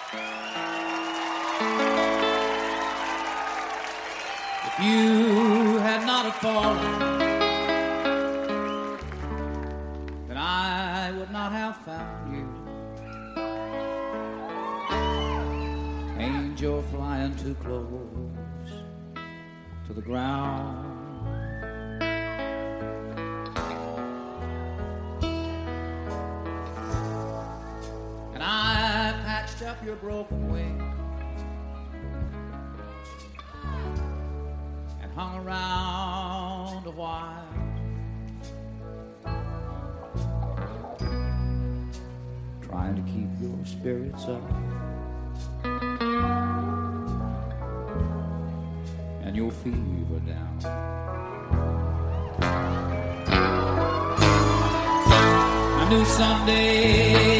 If you had not have fallen, then I would not have found you. Angel flying too close to the ground. And I patched up your broken wing and hung around a while. Trying to keep your spirits up and your fever down. I knew someday